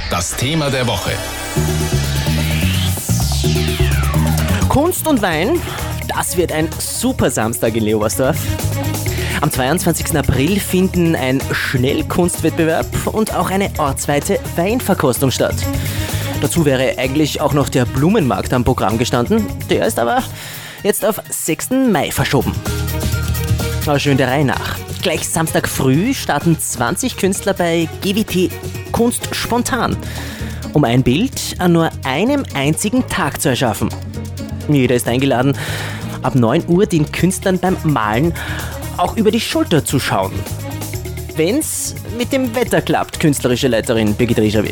Das Thema der Woche. Kunst und Wein, das wird ein super Samstag in Leobersdorf. Am 22. April finden ein Schnellkunstwettbewerb und auch eine ortsweite Weinverkostung statt. Dazu wäre eigentlich auch noch der Blumenmarkt am Programm gestanden. Der ist aber jetzt auf 6. Mai verschoben. Aber schön der Reihe nach. Gleich Samstag früh starten 20 Künstler bei GWT Kunst spontan, um ein Bild an nur einem einzigen Tag zu erschaffen. Jeder ist eingeladen, ab 9 Uhr den Künstlern beim Malen auch über die Schulter zu schauen. Wenn's mit dem Wetter klappt, künstlerische Leiterin Birgit Rijavi.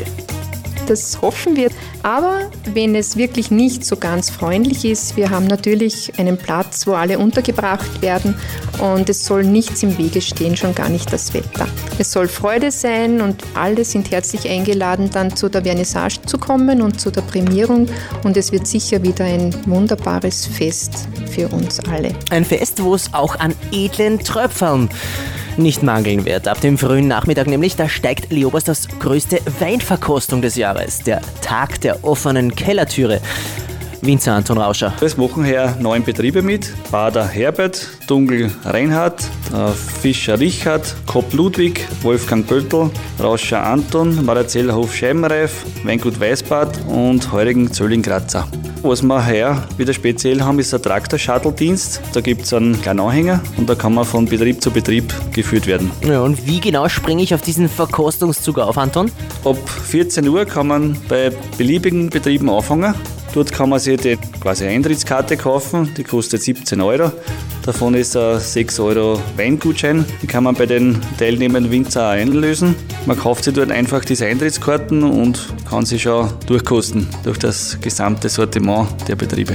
Das hoffen wir. Aber wenn es wirklich nicht so ganz freundlich ist, wir haben natürlich einen Platz, wo alle untergebracht werden und es soll nichts im Wege stehen, schon gar nicht das Wetter. Es soll Freude sein und alle sind herzlich eingeladen, dann zu der Vernissage zu kommen und zu der Prämierung und es wird sicher wieder ein wunderbares Fest für uns alle. Ein Fest, wo es auch an edlen Tröpfeln nicht mangeln wird. Ab dem frühen Nachmittag nämlich, da steigt Leobersdorfs größte Weinverkostung des Jahres, der Tag der offenen Kellertüre. Winzer Anton Rauscher. Es machen hier 9 Betriebe mit. Bader Herbert, Dungl Reinhard, Fischer Richard, Kopp Ludwig, Wolfgang Böttl, Rauscher Anton, Marazellerhof Scheibenreif, Weingut Weißbad und Heurigen Zölling Grazer. Was wir heuer wieder speziell haben, ist der Traktor-Shuttle-Dienst. Da gibt es einen kleinen Anhänger und da kann man von Betrieb zu Betrieb geführt werden. Ja, und wie genau springe ich auf diesen Verkostungszug auf, Anton? Ab 14 Uhr kann man bei beliebigen Betrieben anfangen. Dort kann man sich die quasi Eintrittskarte kaufen, die kostet 17 Euro. Davon ist ein 6 Euro Weingutschein, die kann man bei den teilnehmenden Winzer auch einlösen. Man kauft sich dort einfach diese Eintrittskarten und kann sich schon durchkosten durch das gesamte Sortiment der Betriebe.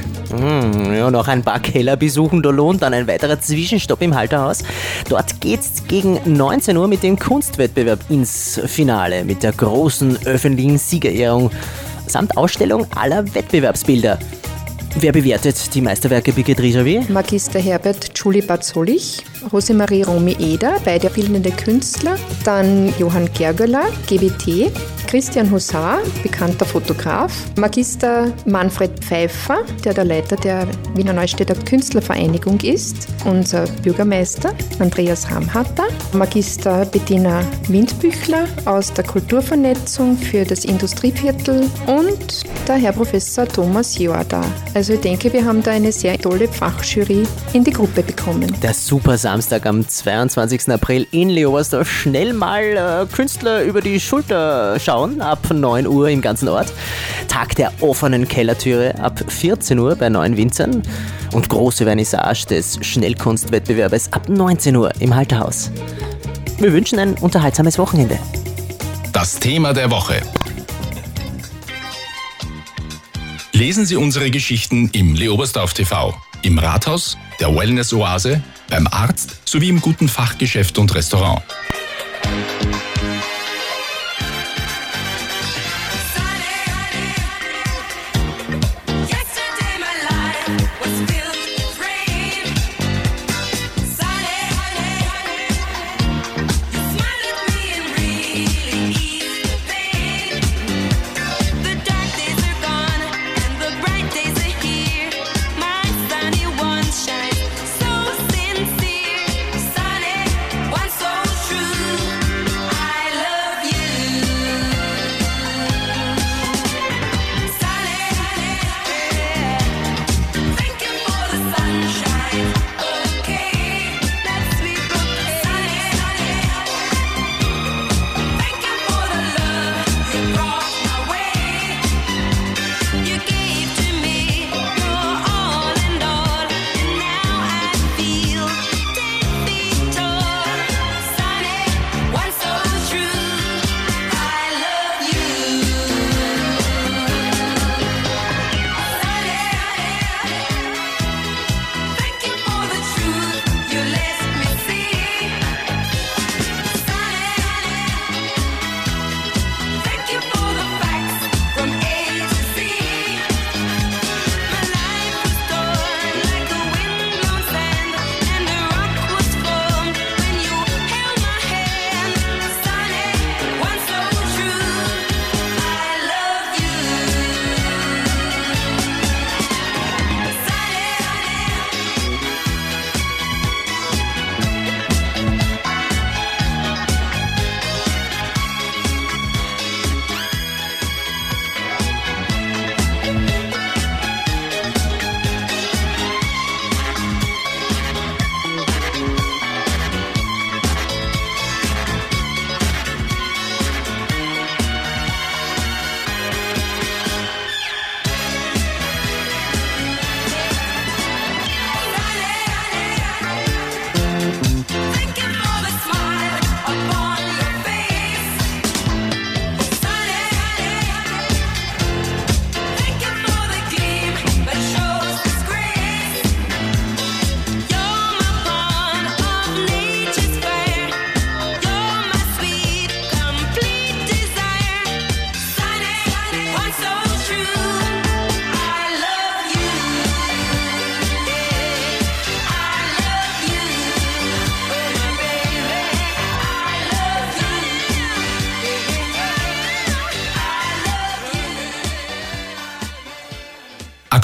Ja, noch ein paar Keller besuchen, da lohnt dann ein weiterer Zwischenstopp im Halterhaus. Dort geht's gegen 19 Uhr mit dem Kunstwettbewerb ins Finale mit der großen öffentlichen Siegerehrung samt Ausstellung aller Wettbewerbsbilder. Wer bewertet die Meisterwerke Birgit Rijavi? Magister Herbert Julie Batzolich, Rosemarie Romy Eder, beide bildende Künstler, dann Johann Gergöller, GWT, Christian Hussar, bekannter Fotograf, Magister Manfred Pfeiffer, der Leiter der Wiener Neustädter Künstlervereinigung ist, unser Bürgermeister Andreas Hamhatter, Magister Bettina Windbüchler aus der Kulturvernetzung für das Industrieviertel und der Herr Professor Thomas Joada. Also ich denke, wir haben da eine sehr tolle Fachjury in die Gruppe bekommen. Der Super Samstag am 22. April in Leobersdorf. Schnell mal Künstler über die Schulter schauen, ab 9 Uhr im ganzen Ort. Tag der offenen Kellertüre ab 14 Uhr bei 9 Winzern. Und große Vernissage des Schnellkunstwettbewerbes ab 19 Uhr im Halterhaus. Wir wünschen ein unterhaltsames Wochenende. Das Thema der Woche. Lesen Sie unsere Geschichten im Leobersdorf TV, im Rathaus, der Wellness-Oase, beim Arzt sowie im guten Fachgeschäft und Restaurant. True.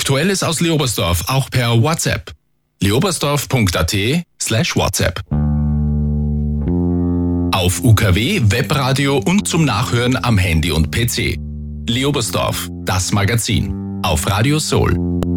Aktuelles aus Leobersdorf auch per WhatsApp. leobersdorf.at/WhatsApp. Auf UKW, Webradio und zum Nachhören am Handy und PC. Leobersdorf, das Magazin. Auf Radio Soul.